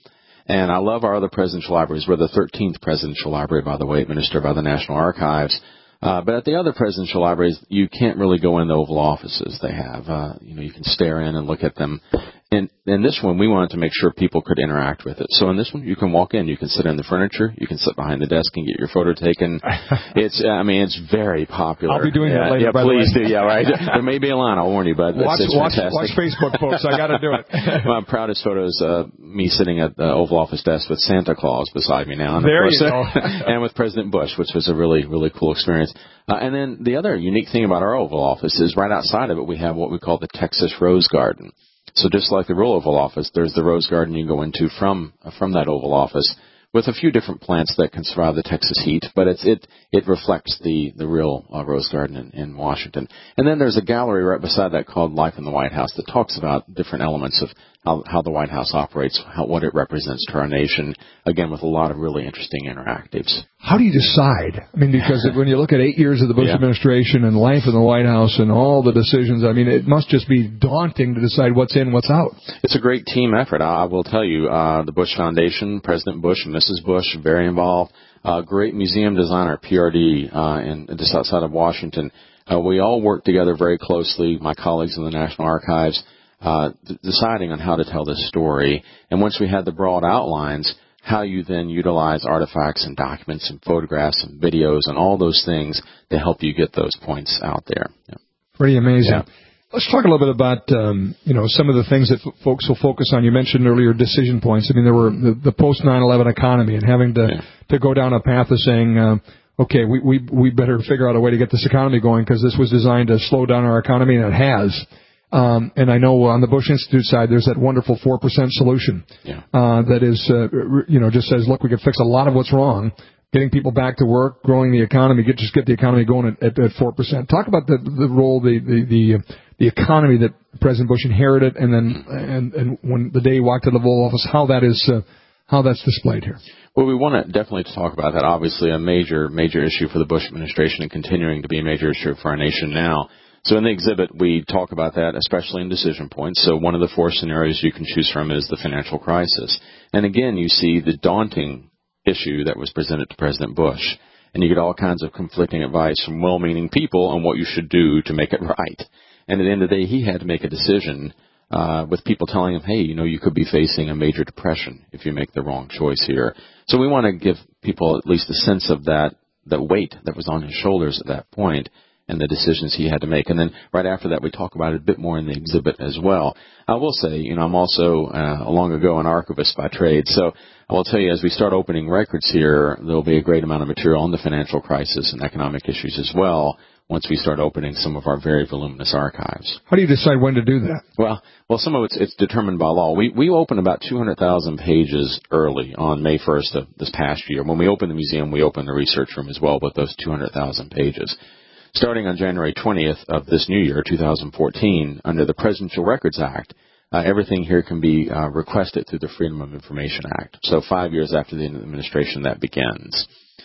And I love our other presidential libraries. We're the thirteenth presidential library, by the way, administered by the National Archives. Uh, but at the other presidential libraries, you can't really go in the Oval Offices they have. Uh, you know, you can stare in and look at them. In, in this one, we wanted to make sure people could interact with it. So in this one, you can walk in, you can sit in the furniture, you can sit behind the desk and get your photo taken. It's, I mean, it's very popular. I'll be doing yeah, that later, yeah, by please the way. do. Yeah, right. There may be a line, I'll warn you, but watch, it's, it's watch, fantastic. watch Facebook, folks. I got to do it. My proudest photo is uh, me sitting at the Oval Office desk with Santa Claus beside me now. And there of course, you go. and with President Bush, which was a really, really cool experience. Uh, and then the other unique thing about our Oval Office is right outside of it, we have what we call the Texas Rose Garden. So just like the real Oval Office, there's the Rose Garden you go into from uh, from that Oval Office with a few different plants that can survive the Texas heat, but it's, it it reflects the, the real uh, Rose Garden in, in Washington. And then there's a gallery right beside that called Life in the White House that talks about different elements of how, how the White House operates, how, what it represents to our nation, again, with a lot of really interesting interactives. How do you decide? I mean, because when you look at eight years of the Bush yeah. administration and life in the White House and all the decisions, I mean, it must just be daunting to decide what's in, what's out. It's a great team effort. I, I will tell you, uh, the Bush Foundation, President Bush and Missus Bush, very involved. Uh, great museum designer, P R D, uh, in, just outside of Washington. Uh, we all work together very closely, my colleagues in the National Archives, uh, d- deciding on how to tell this story. And once we had the broad outlines, how you then utilize artifacts and documents and photographs and videos and all those things to help you get those points out there. Yeah. Pretty amazing. Yeah. Let's talk a little bit about, um, you know, some of the things that f- folks will focus on. You mentioned earlier decision points. I mean, there were the, the post nine eleven economy and having to, yeah. to go down a path of saying, uh, okay, we, we, we better figure out a way to get this economy going because this was designed to slow down our economy, and it has. Um, and I know on the Bush Institute side, there's that wonderful four percent solution yeah. uh, that is, uh, you know, just says, look, we can fix a lot of what's wrong. Getting people back to work, growing the economy, get just get the economy going at, at, at four percent. Talk about the the role the the the, the economy that President Bush inherited, and then and and when the day he walked to the Oval Office, how that is uh, how that's displayed here. Well, we want to definitely talk about that. Obviously, a major major issue for the Bush administration and continuing to be a major issue for our nation now. So in the exhibit, we talk about that, especially in decision points. So one of the four scenarios you can choose from is the financial crisis, and again, you see the daunting issue that was presented to President Bush. And you get all kinds of conflicting advice from well-meaning people on what you should do to make it right. And at the end of the day, he had to make a decision uh, with people telling him, hey, you know, you could be facing a major depression if you make the wrong choice here. So we want to give people at least a sense of that, that weight that was on his shoulders at that point and the decisions he had to make. And then right after that, we talk about it a bit more in the exhibit as well. I will say, you know, I'm also uh, long ago an archivist by trade, so I will tell you, as we start opening records here, there will be a great amount of material on the financial crisis and economic issues as well once we start opening some of our very voluminous archives. How do you decide when to do that? Well, well, some of it's, it's determined by law. We we open about two hundred thousand pages early on May first of this past year. When we open the museum, we open the research room as well with those two hundred thousand pages. Starting on January twentieth of this new year, two thousand fourteen, under the Presidential Records Act, uh, everything here can be uh, requested through the Freedom of Information Act. So five years after the administration, that begins.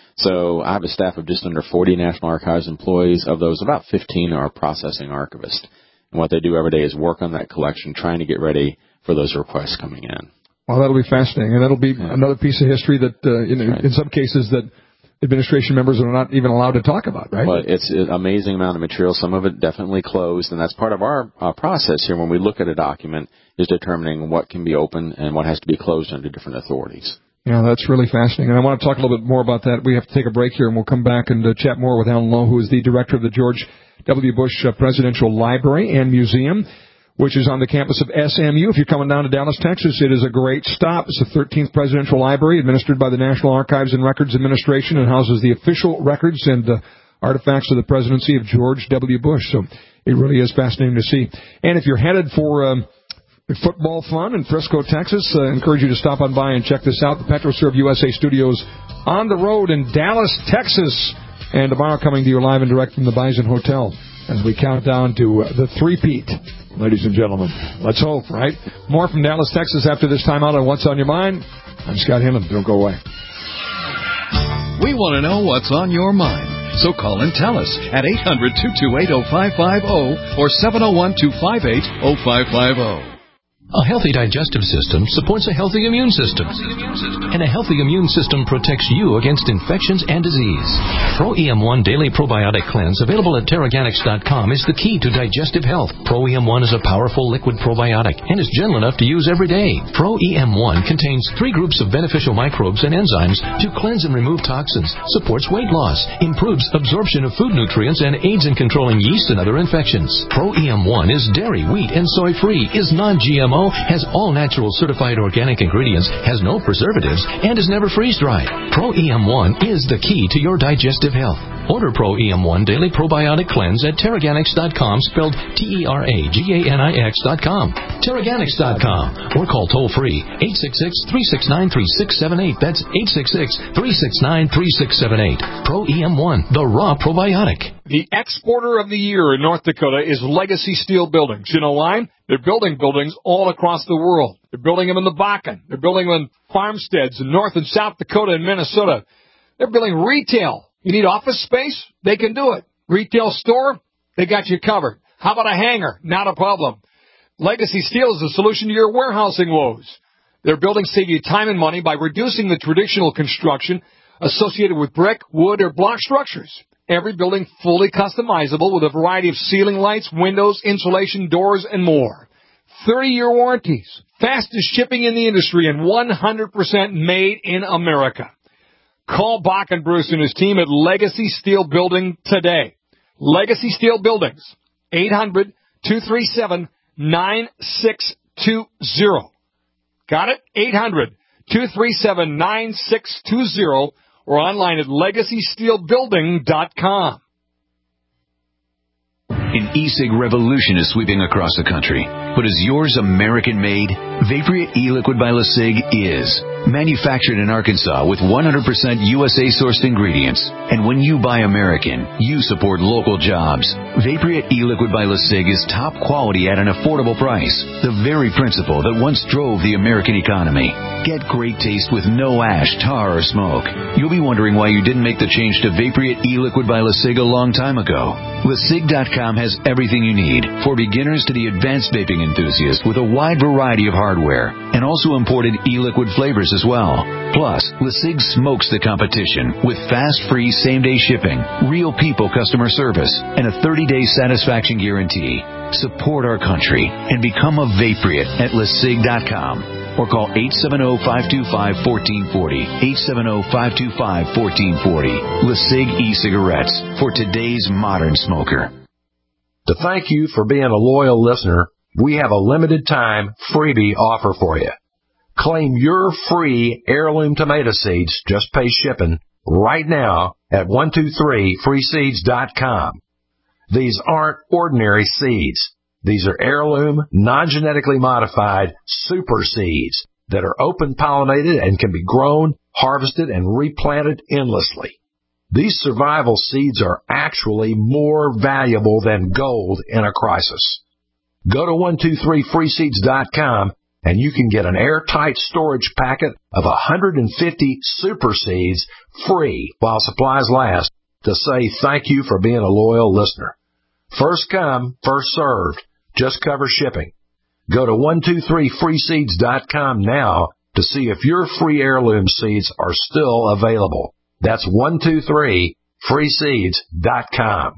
So I have a staff of just under forty National Archives employees. Of those, about fifteen are processing archivists. And what they do every day is work on that collection, trying to get ready for those requests coming in. Well, that'll be fascinating. And that'll be yeah. another piece of history that, uh, you know, right. in some cases that administration members are not even allowed to talk about, right? Well, it's an amazing amount of material. Some of it definitely closed, and that's part of our uh, process here when we look at a document, is determining what can be open and what has to be closed under different authorities. Yeah, that's really fascinating. And I want to talk a little bit more about that. We have to take a break here, and we'll come back and uh, chat more with Alan Lowe, who is the director of the George W. Bush uh, Presidential Library and Museum, which is on the campus of S M U. If you're coming down to Dallas, Texas, it is a great stop. It's the thirteenth Presidential Library, administered by the National Archives and Records Administration, and houses the official records and uh, artifacts of the presidency of George W. Bush. So it really is fascinating to see. And if you're headed for um, football fun in Frisco, Texas, I uh, encourage you to stop on by and check this out. The PetroServe U S A Studios on the road in Dallas, Texas. And tomorrow coming to you live and direct from the Bison Hotel as we count down to uh, the three-peat. Ladies and gentlemen, let's hope, right? More from Dallas, Texas after this time out on What's on Your Mind. I'm Scott Hinman. Don't go away. We want to know what's on your mind. So call and tell us at eight hundred, two two eight, oh five five oh or seven oh one, two five eight, oh five five oh. A healthy digestive system supports a healthy immune system. And a healthy immune system protects you against infections and disease. Pro E M one Daily Probiotic Cleanse, available at Terraganics dot com, is the key to digestive health. Pro E M one is a powerful liquid probiotic and is gentle enough to use every day. Pro E M one contains three groups of beneficial microbes and enzymes to cleanse and remove toxins, supports weight loss, improves absorption of food nutrients, and aids in controlling yeast and other infections. Pro E M one is dairy, wheat, and soy-free, is non-G M O, has all natural certified organic ingredients, has no preservatives, and is never freeze-dried. Pro E M one is the key to your digestive health. Order Pro E M one Daily Probiotic Cleanse at Terraganics dot com, spelled T E R A G A N I X dot com. Terraganics dot com. Or call toll-free eight six six, three six nine, three six seven eight. That's eight six six, three six nine, three six seven eight. Pro E M one, the raw probiotic. The exporter of the year in North Dakota is Legacy Steel Buildings. You know why? They're building buildings all across the world. They're building them in the Bakken. They're building them in farmsteads in North and South Dakota and Minnesota. They're building retail. You need office space? They can do it. Retail store? They got you covered. How about a hangar? Not a problem. Legacy Steel is the solution to your warehousing woes. Their buildings save you time and money by reducing the traditional construction associated with brick, wood, or block structures. Every building fully customizable with a variety of ceiling lights, windows, insulation, doors, and more. thirty-year warranties, fastest shipping in the industry, and one hundred percent made in America. Call Bach and Bruce and his team at Legacy Steel Building today. Legacy Steel Buildings, eight hundred, two three seven, nine six two zero. Got it? eight hundred, two three seven, nine six two zero. Or online at legacy steel building dot com. An e-cig revolution is sweeping across the country. But is yours American-made? Vaporia e-liquid by LeSig is. Manufactured in Arkansas with one hundred percent U S A-sourced ingredients. And when you buy American, you support local jobs. Vaporia e-liquid by LeSig is top quality at an affordable price. The very principle that once drove the American economy. Get great taste with no ash, tar, or smoke. You'll be wondering why you didn't make the change to Vaporia e-liquid by LeSig a long time ago. Le Sig dot com has everything you need, for beginners to the advanced vaping enthusiast, with a wide variety of hardware, and also imported e-liquid flavors as well. Plus, LeSig smokes the competition with fast, free, same-day shipping, real people customer service, and a thirty-day satisfaction guarantee. Support our country and become a Vaporit at Le Sig dot com. Or call eight seven zero, five two five, one four four zero, eight seven zero, five two five, one four four zero. LeSig e-cigarettes for today's modern smoker. To thank you for being a loyal listener, we have a limited time freebie offer for you. Claim your free heirloom tomato seeds, just pay shipping, right now at one two three free seeds dot com. These aren't ordinary seeds. These are heirloom, non-genetically modified super seeds that are open-pollinated and can be grown, harvested, and replanted endlessly. These survival seeds are actually more valuable than gold in a crisis. Go to one two three free seeds dot com and you can get an airtight storage packet of one hundred fifty super seeds free while supplies last to say thank you for being a loyal listener. First come, first served. Just cover shipping. Go to one two three free seeds dot com now to see if your free heirloom seeds are still available. That's one two three free seeds dot com.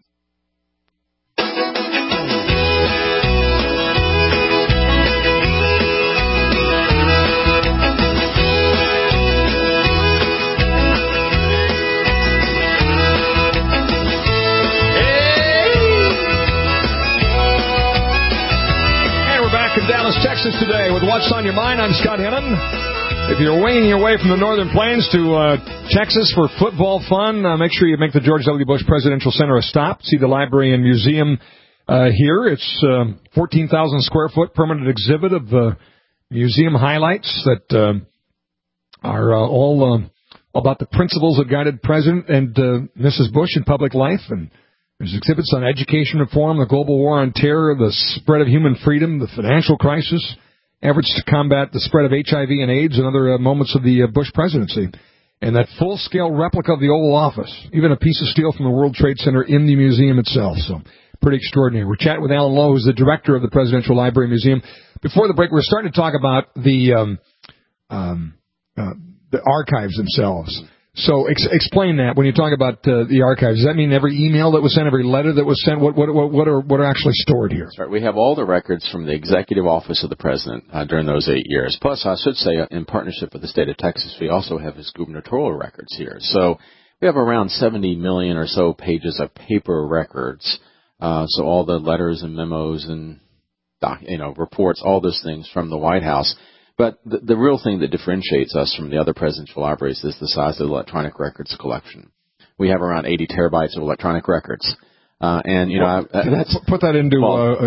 Dallas, Texas today with What's on Your Mind. I'm Scott Hennon. If you're winging your way from the Northern Plains to uh, Texas for football fun, uh, make sure you make the George W. Bush Presidential Center a stop. See the library and museum uh, here. It's uh, fourteen thousand square foot permanent exhibit of uh, museum highlights that uh, are uh, all uh, about the principles that guided President and uh, Missus Bush in public life. And there's exhibits on education reform, the global war on terror, the spread of human freedom, the financial crisis, efforts to combat the spread of H I V and AIDS, and other uh, moments of the uh, Bush presidency. And that full-scale replica of the Oval Office, even a piece of steel from the World Trade Center in the museum itself. So pretty extraordinary. We're chatting with Alan Lowe, who's the director of the Presidential Library Museum. Before the break, we're starting to talk about the um, um, uh, the archives themselves. So ex- explain that when you talk about uh, the archives. Does that mean every email that was sent, every letter that was sent? What what what are what are actually stored here? That's right. We have all the records from the executive office of the president uh, during those eight years. Plus, I should say, uh, in partnership with the state of Texas, we also have his gubernatorial records here. So we have around seventy million or so pages of paper records. Uh, so all the letters and memos and doc, you know reports, all those things from the White House. But the, the real thing that differentiates us from the other presidential libraries is the size of the electronic records collection. We have around eighty terabytes of electronic records. Uh, and, you know, well, I, that's, put that into, well, uh,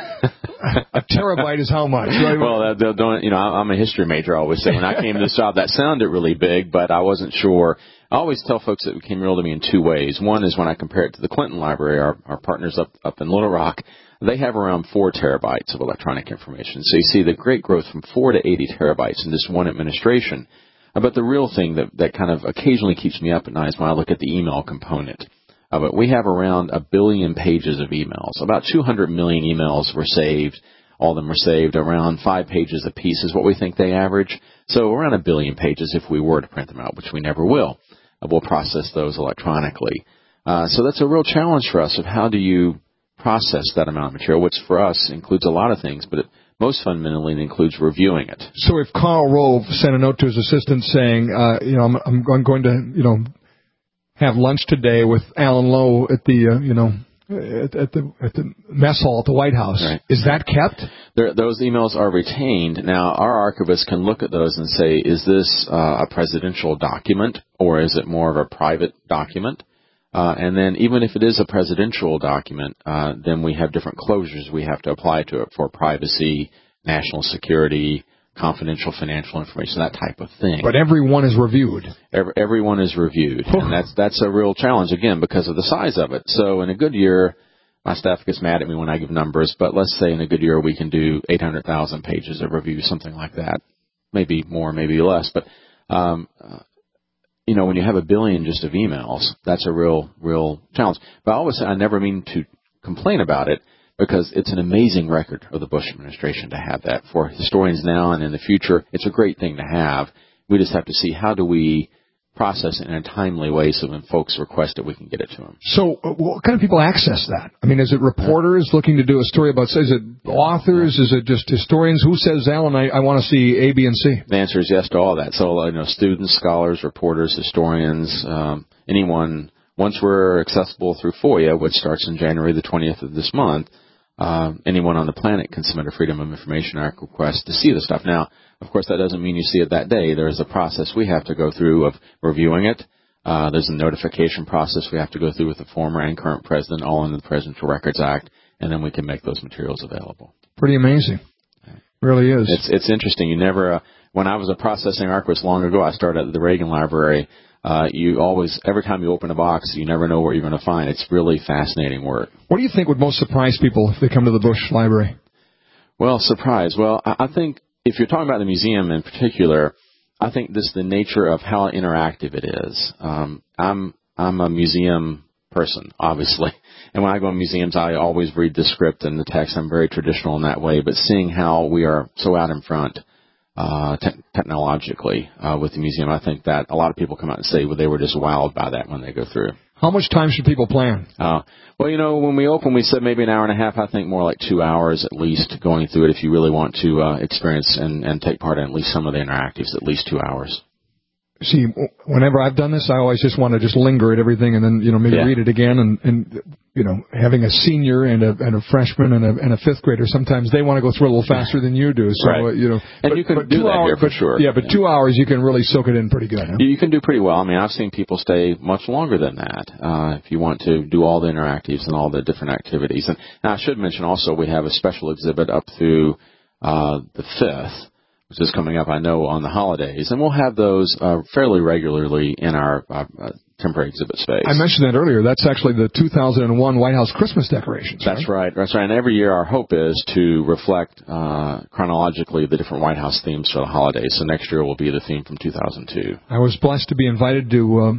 uh, a terabyte is how much? Right? Well, that, don't, you know, I'm a history major, I always say. When I came to this job, that sounded really big, but I wasn't sure. I always tell folks that it became real to me in two ways. One is when I compare it to the Clinton Library, our, our partners up, up in Little Rock. They have around four terabytes of electronic information. So you see the great growth from four to eighty terabytes in this one administration. But the real thing that, that kind of occasionally keeps me up at night is when I look at the email component of it. We have around a billion pages of emails. About two hundred million emails were saved. All of them were saved. Around five pages a piece is what we think they average. So around a billion pages if we were to print them out, which we never will. We'll process those electronically. Uh, so that's a real challenge for us of how do you process that amount of material, which for us includes a lot of things, but it most fundamentally includes reviewing it. So if Karl Rove sent a note to his assistant saying, uh, you know, I'm, I'm going to, you know, have lunch today with Alan Lowe at the, uh, you know, at, at the at the mess hall at the White House, right. Is that kept? There, those emails are retained. Now, our archivist can look at those and say, is this uh, a presidential document or is it more of a private document? Uh, and then even if it is a presidential document, uh, then we have different closures we have to apply to it for privacy, national security, confidential financial information, that type of thing. But everyone is reviewed. Every, everyone is reviewed. And that's that's a real challenge, again, because of the size of it. So in a good year, my staff gets mad at me when I give numbers, but let's say in a good year we can do eight hundred thousand pages of review, something like that. Maybe more, maybe less. But um uh, you know, when you have a billion just of emails, that's a real, real challenge. But I always say I never mean to complain about it because it's an amazing record of the Bush administration to have that. For historians now and in the future, it's a great thing to have. We just have to see how do we process it in a timely way so when folks request it, we can get it to them. So uh, what kind of people access that? I mean, is it reporters yeah. looking to do a story about, is it authors? Yeah. Is it just historians? Who says, Alan, I, I want to see A, B, and C? The answer is yes to all that. So, you know, students, scholars, reporters, historians, um, anyone, once we're accessible through FOIA, which starts in January the twentieth of this month, uh, anyone on the planet can submit a Freedom of Information Act request to see the stuff. Now, of course, that doesn't mean you see it that day. There is a process we have to go through of reviewing it. Uh, there's a notification process we have to go through with the former and current president, all under the Presidential Records Act, and then we can make those materials available. Pretty amazing. Really is. It's it's interesting. You never, uh, when I was a processing archivist long ago, I started at the Reagan Library. Uh, you always, every time you open a box, you never know what you're going to find. It's really fascinating work. What do you think would most surprise people if they come to the Bush Library? Well, surprise. Well, I, I think if you're talking about the museum in particular, I think this is the nature of how interactive it is. Um, I'm I'm a museum person, obviously. And when I go to museums, I always read the script and the text. I'm very traditional in that way. But seeing how we are so out in front uh, te- technologically uh, with the museum, I think that a lot of people come out and say, well, they were just wowed by that when they go through. How much time should people plan? Uh, well, you know, when we open, we said maybe an hour and a half. I think more like two hours at least going through it if you really want to uh, experience and, and take part in at least some of the interactives, at least two hours. See, whenever I've done this, I always just want to just linger at everything and then, you know, maybe yeah. read it again. And, and, you know, having a senior and a, and a freshman and a, and a fifth grader, sometimes they want to go through a little faster than you do. So, right. uh, you know. And but, you can but do that hours, here for but, sure. Yeah, but yeah. two hours you can really soak it in pretty good. Huh? You can do pretty well. I mean, I've seen people stay much longer than that uh, if you want to do all the interactives and all the different activities. And, and I should mention also we have a special exhibit up through uh, the fifth. Which is coming up, I know, on the holidays. And we'll have those uh, fairly regularly in our uh, uh, temporary exhibit space. I mentioned that earlier. That's actually the two thousand one White House Christmas decorations. That's right. right. That's right. And every year our hope is to reflect uh, chronologically the different White House themes for the holidays. So next year will be the theme from two thousand two. I was blessed to be invited to um,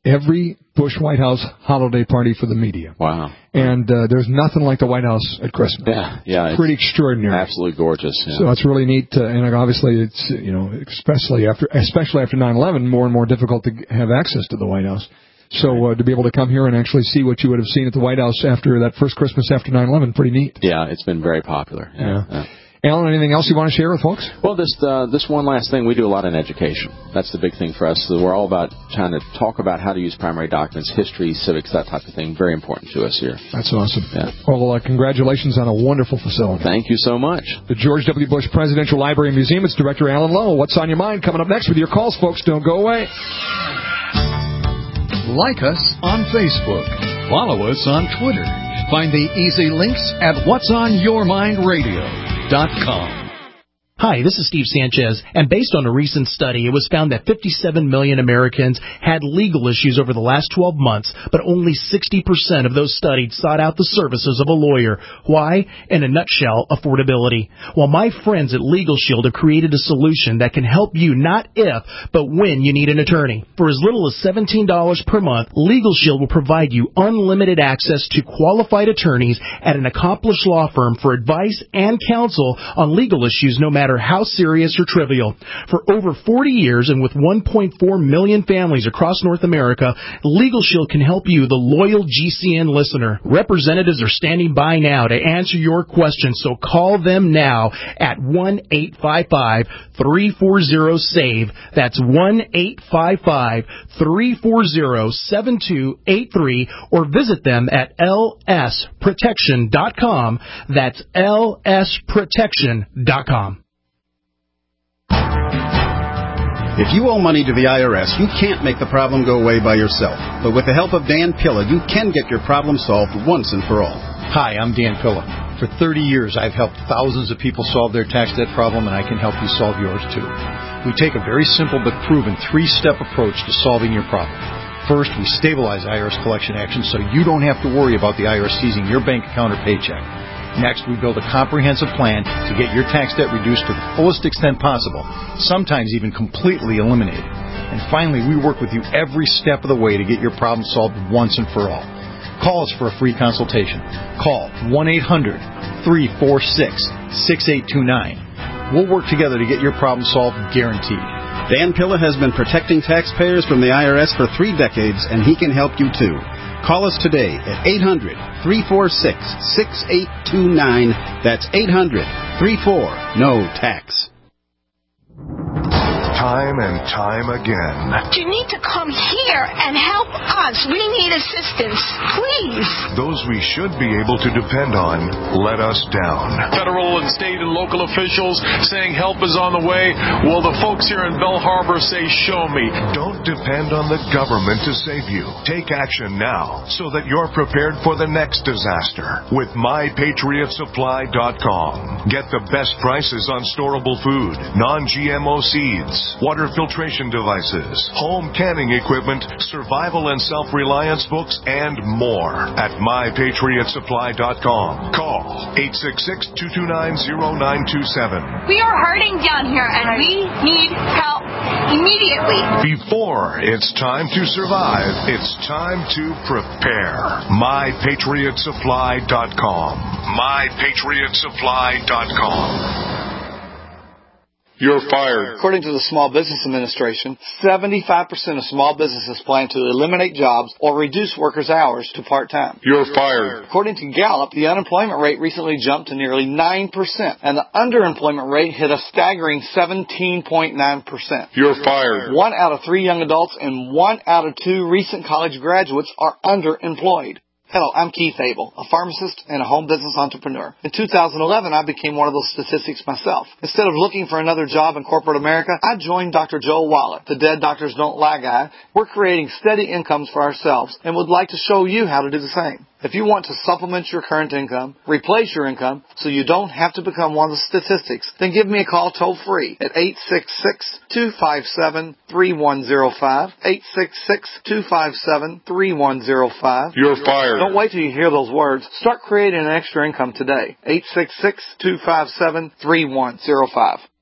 every Bush White House holiday party for the media. Wow. And uh, there's nothing like the White House at Christmas. Yeah, yeah. It's pretty extraordinary. Absolutely gorgeous. Yeah. So it's really neat. Uh, and obviously, it's, you know, especially after especially after nine eleven, more and more difficult to have access to the White House. So uh, to be able to come here and actually see what you would have seen at the White House after that first Christmas after nine eleven, pretty neat. Yeah, it's been very popular. Yeah. yeah. yeah. Alan, anything else you want to share with folks? Well, this uh, this one last thing, we do a lot in education. That's the big thing for us. So we're all about trying to talk about how to use primary documents, history, civics, that type of thing. Very important to us here. That's awesome. Yeah. Well, uh, congratulations on a wonderful facility. Thank you so much. The George W. Bush Presidential Library and Museum. It's Director Alan Lowe. What's on your mind? Coming up next with your calls, folks. Don't go away. Like us on Facebook. Follow us on Twitter. Find the easy links at whats on your mind radio dot com. Hi, this is Steve Sanchez, and based on a recent study, it was found that fifty-seven million Americans had legal issues over the last twelve months, but only sixty percent of those studied sought out the services of a lawyer. Why? In a nutshell, affordability. Well, my friends at Legal Shield have created a solution that can help you not if, but when you need an attorney. For as little as seventeen dollars per month, Legal Shield will provide you unlimited access to qualified attorneys at an accomplished law firm for advice and counsel on legal issues, no matter how serious or trivial. For over forty years and with one point four million families across North America, Legal Shield can help you, the loyal G C N listener. Representatives are standing by now to answer your questions, so call them now at one eight five five, three four zero, S A V E. That's one eight five five, three four zero, seven two eight three, or visit them at L S protection dot com. That's L S protection dot com. If you owe money to the I R S, you can't make the problem go away by yourself. But with the help of Dan Pilla, you can get your problem solved once and for all. Hi, I'm Dan Pilla. For thirty years, I've helped thousands of people solve their tax debt problem, and I can help you solve yours too. We take a very simple but proven three-step approach to solving your problem. First, we stabilize I R S collection actions so you don't have to worry about the I R S seizing your bank account or paycheck. Next, we build a comprehensive plan to get your tax debt reduced to the fullest extent possible, sometimes even completely eliminated. And finally, we work with you every step of the way to get your problem solved once and for all. Call us for a free consultation. Call one eight hundred, three four six, six eight two nine. We'll work together to get your problem solved, guaranteed. Dan Pilla has been protecting taxpayers from the I R S for three decades, and he can help you too. Call us today at eight hundred, three four six, six eight two nine. That's eight hundred, three four, N O tax. Time and time again. You need to come here and help us. We need assistance, please. Those we should be able to depend on let us down. Federal and state and local officials saying help is on the way. Well, the folks here in Belle Harbor say, show me. Don't depend on the government to save you. Take action now so that you're prepared for the next disaster with my patriot supply dot com. Get the best prices on storable food, non G M O seeds, water filtration devices, home canning equipment, survival and self-reliance books, and more at my patriot supply dot com. Call eight six six, two two nine, zero nine two seven. We are hurting down here, and we need help immediately. Before it's time to survive, it's time to prepare. my patriot supply dot com. my patriot supply dot com. You're fired. According to the Small Business Administration, seventy-five percent of small businesses plan to eliminate jobs or reduce workers' hours to part-time. You're fired. According to Gallup, the unemployment rate recently jumped to nearly nine percent, and the underemployment rate hit a staggering seventeen point nine percent. You're fired. One out of three young adults and one out of two recent college graduates are underemployed. Hello, I'm Keith Abel, a pharmacist and a home business entrepreneur. In two thousand eleven, I became one of those statistics myself. Instead of looking for another job in corporate America, I joined Doctor Joel Wallach, the Dead Doctors Don't Lie guy. We're creating steady incomes for ourselves and would like to show you how to do the same. If you want to supplement your current income, replace your income, so you don't have to become one of the statistics, then give me a call toll-free at eight six six, two five seven, three one zero five, eight six six, two five seven, three one zero five. You're fired. Don't wait till you hear those words. Start creating an extra income today. eight six six, two five seven, three one zero five.